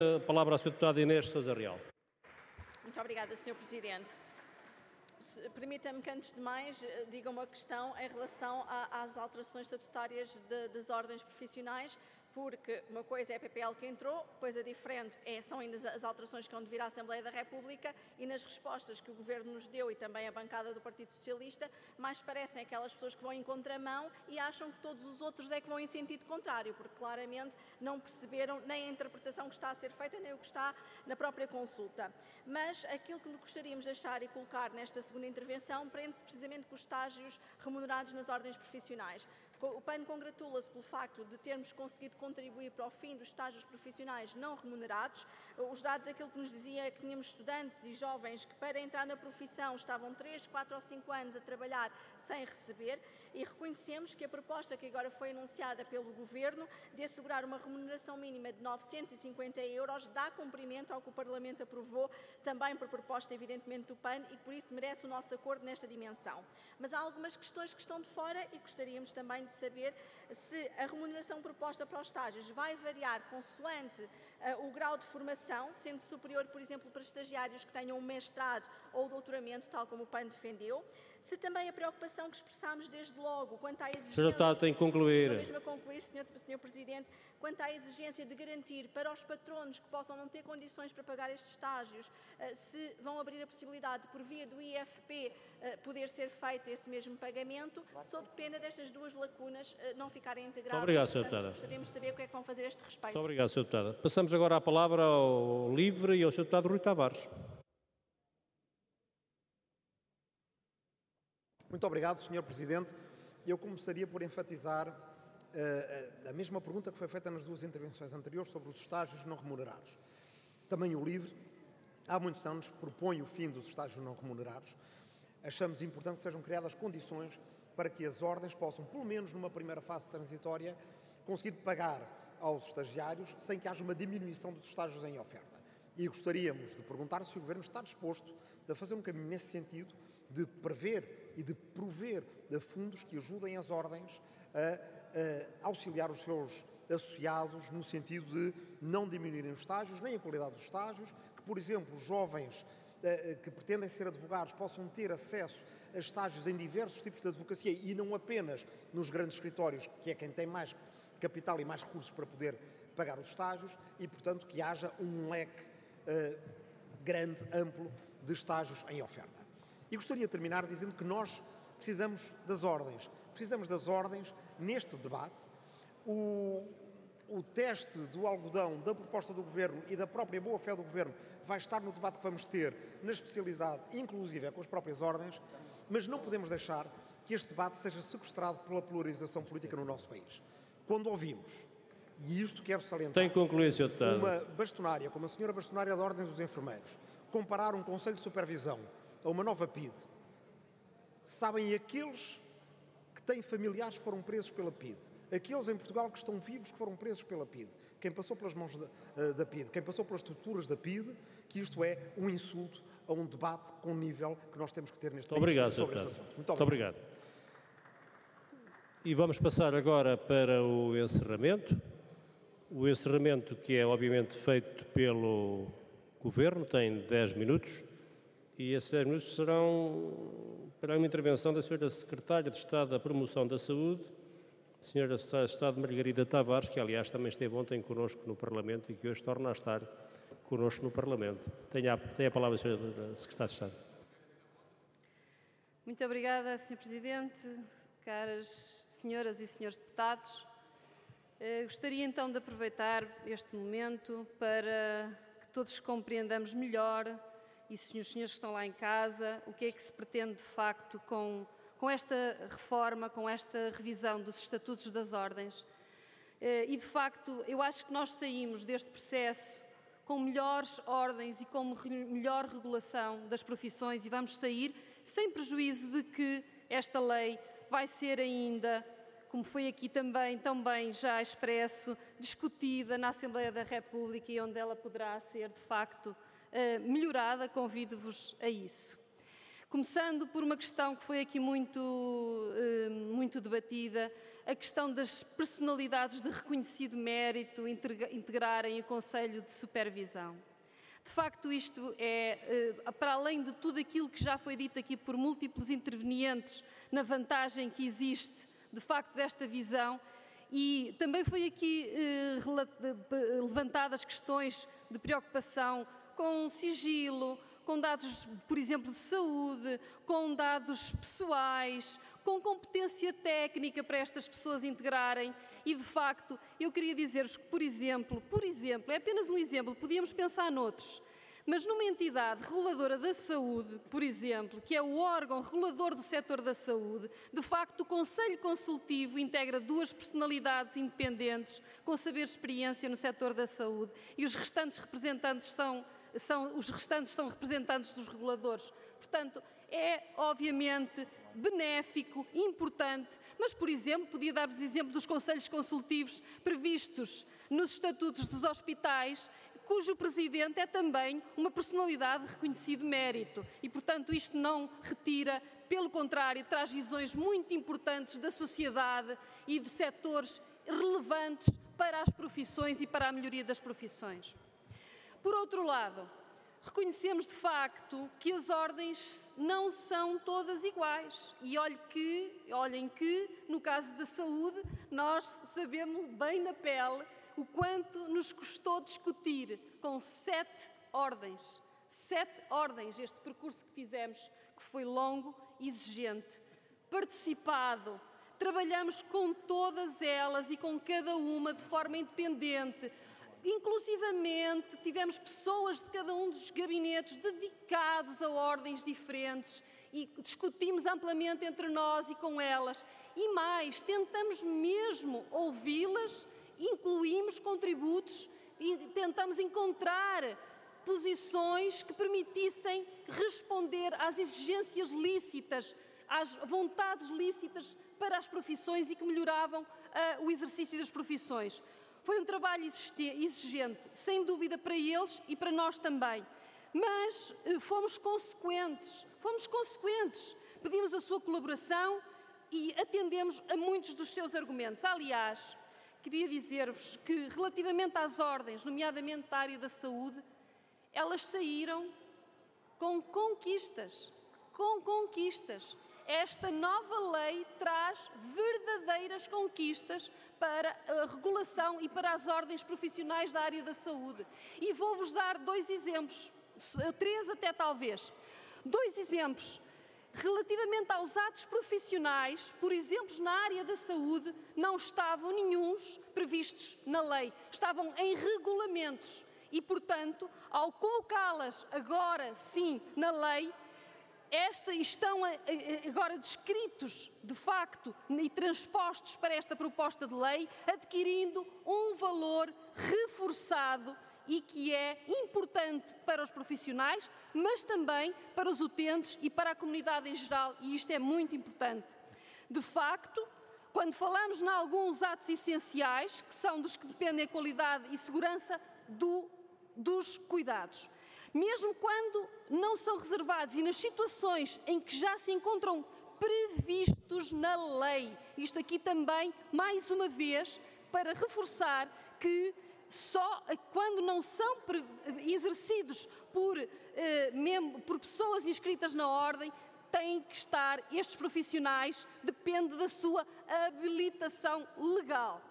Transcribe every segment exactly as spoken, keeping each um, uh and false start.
A palavra à senhora deputada Inês Sousa Real. Muito obrigada, senhor Presidente. Permita-me que, antes de mais, diga uma questão em relação a, às alterações estatutárias de, das ordens profissionais, porque uma coisa é a P P L que entrou, coisa diferente é, são ainda as alterações que vão vir à Assembleia da República, e nas respostas que o Governo nos deu e também a bancada do Partido Socialista, mais parecem aquelas pessoas que vão em contramão e acham que todos os outros é que vão em sentido contrário, porque claramente não perceberam nem a interpretação que está a ser feita, nem o que está na própria consulta. Mas aquilo que gostaríamos de deixar e colocar nesta segunda intervenção prende-se precisamente com os estágios remunerados nas ordens profissionais. O P A N congratula-se pelo facto de termos conseguido contribuir para o fim dos estágios profissionais não remunerados. Os dados, aquilo que nos dizia é que tínhamos estudantes e jovens que, para entrar na profissão, estavam três, quatro ou cinco anos a trabalhar sem receber, e reconhecemos que a proposta que agora foi anunciada pelo Governo de assegurar uma remuneração mínima de novecentos e cinquenta euros dá cumprimento ao que o Parlamento aprovou, também por proposta, evidentemente, do P A N, e por isso merece o nosso acordo nesta dimensão. Mas há algumas questões que estão de fora e gostaríamos também de saber se a remuneração proposta para os estágios vai variar consoante uh, o grau de formação, sendo superior, por exemplo, para estagiários que tenham um mestrado ou doutoramento, tal como o P A N defendeu. Se também a preocupação que expressámos desde logo quanto à exigência... senhor Deputado, tem que concluir. Estou mesmo a concluir, senhor, senhor Presidente. Quanto à exigência de garantir para os patronos que possam não ter condições para pagar estes estágios, uh, se vão abrir a possibilidade, por via do I F P, uh, poder ser feito esse mesmo pagamento, sob pena destas duas lacunas não ficarem integradas. Muito obrigado, senhora Portanto, Deputada. gostaríamos de saber o que é que vão fazer a este respeito. Muito obrigado, senhora Deputada. Passamos agora a palavra ao LIVRE e ao senhor Deputado Rui Tavares. Muito obrigado, senhor Presidente. Eu começaria por enfatizar uh, a mesma pergunta que foi feita nas duas intervenções anteriores sobre os estágios não remunerados. Também o LIVRE, há muitos anos, propõe o fim dos estágios não remunerados. Achamos importante que sejam criadas condições para que as ordens possam, pelo menos numa primeira fase transitória, conseguir pagar aos estagiários sem que haja uma diminuição dos estágios em oferta. E gostaríamos de perguntar se o Governo está disposto a fazer um caminho nesse sentido, de prever e de prover de fundos que ajudem as ordens a, a auxiliar os seus associados no sentido de não diminuírem os estágios, nem a qualidade dos estágios, que, por exemplo, os jovens que pretendem ser advogados possam ter acesso a estágios em diversos tipos de advocacia e não apenas nos grandes escritórios, que é quem tem mais capital e mais recursos para poder pagar os estágios, e, portanto, que haja um leque uh, grande, amplo, de estágios em oferta. E gostaria de terminar dizendo que nós precisamos das ordens. Precisamos das ordens neste debate. O... O teste do algodão, da proposta do Governo e da própria boa-fé do Governo vai estar no debate que vamos ter na especialidade, inclusive é com as próprias ordens, mas não podemos deixar que este debate seja sequestrado pela polarização política no nosso país. Quando ouvimos, e isto quero salientar, tem que concluir, senhor Deputado, uma bastonária, como a senhora bastonária da Ordem dos Enfermeiros, comparar um Conselho de Supervisão a uma nova P I D, sabem aqueles que têm familiares que foram presos pela P I D, aqueles em Portugal que estão vivos que foram presos pela P I D, quem passou pelas mãos da, da P I D, quem passou pelas estruturas da P I D, que isto é um insulto a um debate com nível que nós temos que ter neste Muito país obrigado, sobre este Deputado. assunto. Muito Muito obrigado. obrigado. E vamos passar agora para o encerramento. O encerramento, que é obviamente feito pelo Governo, tem dez minutos, e esses dez minutos serão para uma intervenção da senhora Secretária de Estado da Promoção da Saúde, senhora Secretária de Estado Margarida Tavares, que aliás também esteve ontem connosco no Parlamento e que hoje torna a estar connosco no Parlamento. Tenha a, tenha a palavra a senhora Secretária de Estado. Muito obrigada, senhor Presidente, caras senhoras e senhores deputados. Eh, gostaria então de aproveitar este momento para que todos compreendamos melhor, e se os senhores que estão lá em casa, o que é que se pretende de facto com, com esta reforma, com esta revisão dos estatutos das ordens. Eh, e de facto, eu acho que nós saímos deste processo com melhores ordens e com melhor regulação das profissões, e vamos sair sem prejuízo de que esta lei vai ser ainda, como foi aqui também, também já expresso, discutida na Assembleia da República e onde ela poderá ser, de facto, melhorada. Convido-vos a isso. Começando por uma questão que foi aqui muito, muito debatida, a questão das personalidades de reconhecido mérito integrarem o Conselho de Supervisão. De facto, isto é, para além de tudo aquilo que já foi dito aqui por múltiplos intervenientes, na vantagem que existe, de facto, desta visão, e também foi aqui levantadas questões de preocupação com sigilo, com dados, por exemplo, de saúde, com dados pessoais, com competência técnica para estas pessoas integrarem e, de facto, eu queria dizer-vos que, por exemplo, por exemplo, é apenas um exemplo, podíamos pensar noutros, mas numa entidade reguladora da saúde, por exemplo, que é o órgão regulador do setor da saúde, de facto, o Conselho Consultivo integra duas personalidades independentes com saber e experiência no setor da saúde e os restantes representantes são São, os restantes são representantes dos reguladores. Portanto, é obviamente benéfico, importante, mas, por exemplo, podia dar-vos exemplo dos conselhos consultivos previstos nos estatutos dos hospitais, cujo presidente é também uma personalidade de reconhecido mérito. E, portanto, isto não retira, pelo contrário, traz visões muito importantes da sociedade e de setores relevantes para as profissões e para a melhoria das profissões. Por outro lado, reconhecemos de facto que as ordens não são todas iguais. E olhem que, olhem que, no caso da saúde, nós sabemos bem na pele o quanto nos custou discutir com sete ordens. Sete ordens, este percurso que fizemos, que foi longo, exigente, participado. Trabalhamos com todas elas e com cada uma de forma independente. Inclusivamente, tivemos pessoas de cada um dos gabinetes dedicados a ordens diferentes e discutimos amplamente entre nós e com elas. E mais, tentamos mesmo ouvi-las, incluímos contributos e tentamos encontrar posições que permitissem responder às exigências lícitas, às vontades lícitas para as profissões e que melhoravam uh, o exercício das profissões. Foi um trabalho exigente, sem dúvida, para eles e para nós também. Mas eh, fomos consequentes, fomos consequentes. Pedimos a sua colaboração e atendemos a muitos dos seus argumentos. Aliás, queria dizer-vos que, relativamente às ordens, nomeadamente da área da saúde, elas saíram com conquistas, com conquistas. Esta nova lei traz verdadeiras conquistas para a regulação e para as ordens profissionais da área da saúde. E vou-vos dar dois exemplos, três até talvez. Dois exemplos. Relativamente aos atos profissionais, por exemplo, na área da saúde, não estavam nenhuns previstos na lei, estavam em regulamentos. E, portanto, ao colocá-las agora sim na lei, Esta, estão agora descritos, de facto, e transpostos para esta proposta de lei, adquirindo um valor reforçado e que é importante para os profissionais, mas também para os utentes e para a comunidade em geral, e isto é muito importante. De facto, quando falamos em alguns atos essenciais, que são dos que dependem a qualidade e segurança do, dos cuidados, mesmo quando não são reservados e nas situações em que já se encontram previstos na lei. Isto aqui também, mais uma vez, para reforçar que só quando não são exercidos por, eh, por pessoas inscritas na ordem, têm que estar estes profissionais, depende da sua habilitação legal.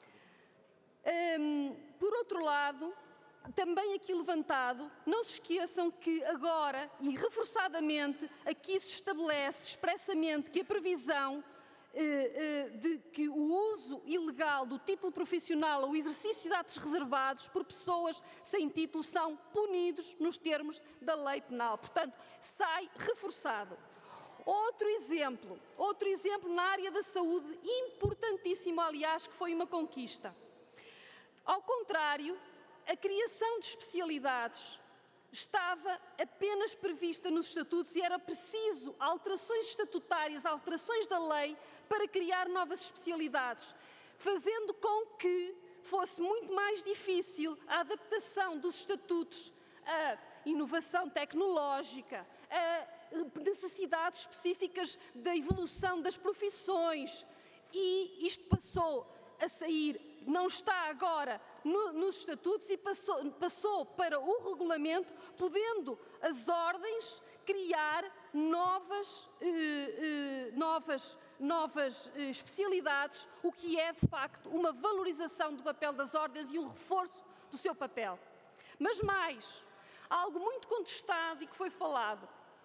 Hum, por outro lado, também aqui levantado, não se esqueçam que agora, e reforçadamente, aqui se estabelece expressamente que a previsão eh, eh, de que o uso ilegal do título profissional ou o exercício de atos reservados por pessoas sem título são punidos nos termos da lei penal. Portanto, sai reforçado. Outro exemplo, outro exemplo na área da saúde, importantíssimo, aliás, que foi uma conquista. Ao contrário, a criação de especialidades estava apenas prevista nos estatutos e era preciso alterações estatutárias, alterações da lei para criar novas especialidades, fazendo com que fosse muito mais difícil a adaptação dos estatutos à inovação tecnológica, a necessidades específicas da evolução das profissões. E isto passou a sair, não está agora no, nos estatutos, e passou, passou para o regulamento, podendo as ordens criar novas, eh, eh, novas, novas eh, especialidades, o que é, de facto, uma valorização do papel das ordens e um reforço do seu papel. Mas mais, algo muito contestado e que foi falado,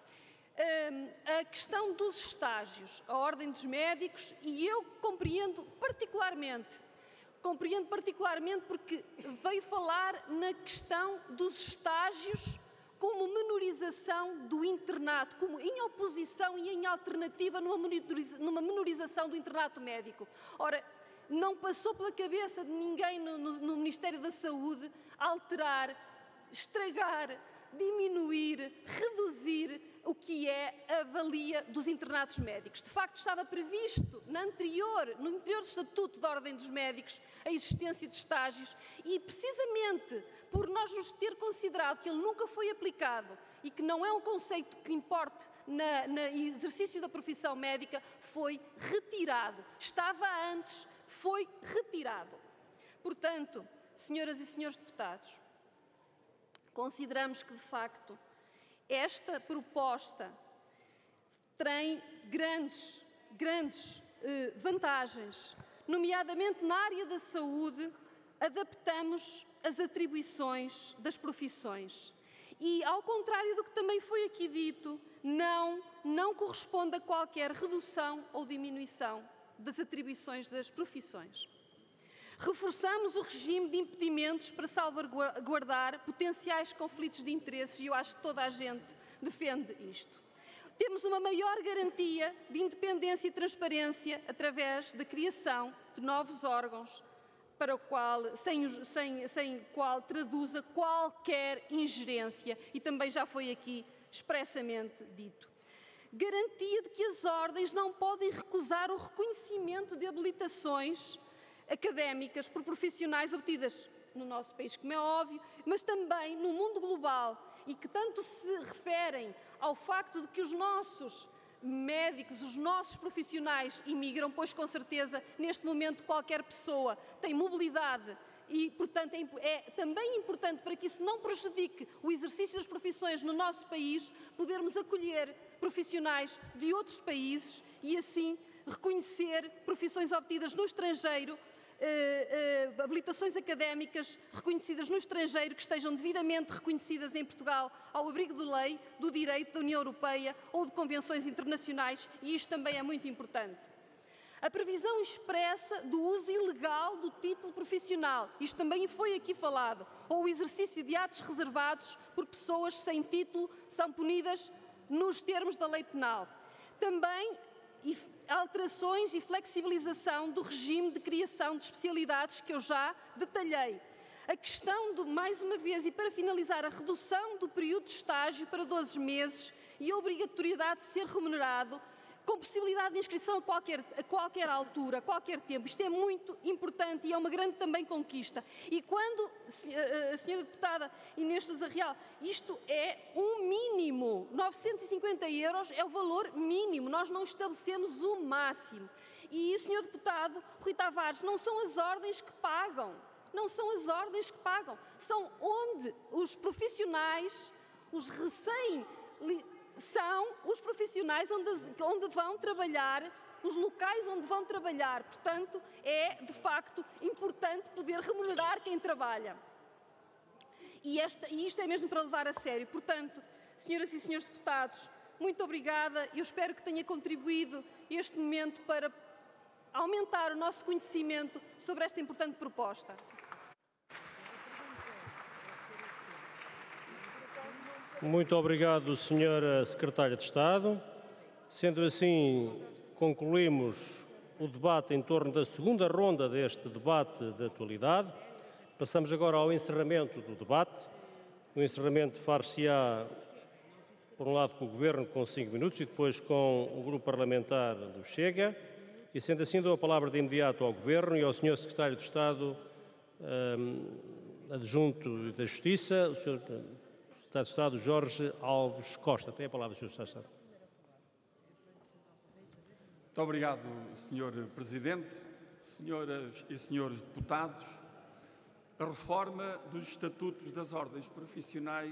a questão dos estágios, a Ordem dos Médicos, e eu compreendo particularmente, compreendo particularmente porque veio falar na questão dos estágios como menorização do internato, como em oposição e em alternativa numa menorização do internato médico. Ora, não passou pela cabeça de ninguém no, no, no Ministério da Saúde alterar, estragar, diminuir, reduzir o que é a valia dos internatos médicos. De facto, estava previsto na anterior, no anterior Estatuto da Ordem dos Médicos a existência de estágios e, precisamente por nós nos ter considerado que ele nunca foi aplicado e que não é um conceito que importe na, no exercício da profissão médica, foi retirado. Estava antes, foi retirado. Portanto, senhoras e senhores deputados, consideramos que, de facto, esta proposta tem grandes, grandes eh, vantagens, nomeadamente na área da saúde, adaptamos as atribuições das profissões. E, ao contrário do que também foi aqui dito, não, não corresponde a qualquer redução ou diminuição das atribuições das profissões. Reforçamos o regime de impedimentos para salvaguardar potenciais conflitos de interesses e eu acho que toda a gente defende isto. Temos uma maior garantia de independência e transparência através da criação de novos órgãos para o qual, sem, sem, sem qual traduza qualquer ingerência e também já foi aqui expressamente dito. Garantia de que as ordens não podem recusar o reconhecimento de habilitações académicas por profissionais obtidas no nosso país, como é óbvio, mas também no mundo global e que tanto se referem ao facto de que os nossos médicos, os nossos profissionais imigram, pois com certeza neste momento qualquer pessoa tem mobilidade e, portanto, é, é também importante para que isso não prejudique o exercício das profissões no nosso país, podermos acolher profissionais de outros países e assim reconhecer profissões obtidas no estrangeiro, Uh, uh, habilitações académicas reconhecidas no estrangeiro que estejam devidamente reconhecidas em Portugal ao abrigo de lei, do direito da União Europeia ou de convenções internacionais, e isto também é muito importante. A previsão expressa do uso ilegal do título profissional, isto também foi aqui falado, ou o exercício de atos reservados por pessoas sem título são punidas nos termos da lei penal. Também e alterações e flexibilização do regime de criação de especialidades que eu já detalhei. A questão, do, mais uma vez, e para finalizar, a redução do período de estágio para doze meses e a obrigatoriedade de ser remunerado, com possibilidade de inscrição a qualquer, a qualquer altura, a qualquer tempo. Isto é muito importante e é uma grande também conquista. E quando, a senhora deputada Inês Sousa Real, isto é um mínimo, novecentos e cinquenta euros é o valor mínimo, nós não estabelecemos o máximo. E, senhor deputado Rui Tavares, não são as ordens que pagam, não são as ordens que pagam, são onde os profissionais, os recém são os profissionais onde, onde vão trabalhar, os locais onde vão trabalhar. Portanto, é, de facto, importante poder remunerar quem trabalha. E, esta, e isto é mesmo para levar a sério. Portanto, senhoras e senhores deputados, muito obrigada. Eu espero que tenha contribuído este momento para aumentar o nosso conhecimento sobre esta importante proposta. Muito obrigado, senhora Secretária de Estado. Sendo assim, concluímos o debate em torno da segunda ronda deste debate de atualidade. Passamos agora ao encerramento do debate. O encerramento far-se-á, por um lado, com o Governo, com cinco minutos, e depois com o Grupo Parlamentar do Chega. E, sendo assim, dou a palavra de imediato ao Governo e ao senhor Secretário de Estado um, Adjunto da Justiça, o senhor Secretário de Estado Jorge Alves Costa. Tem a palavra, senhor Secretário de Estado. Muito obrigado, senhor Presidente, senhoras e senhores deputados. A reforma dos estatutos das ordens profissionais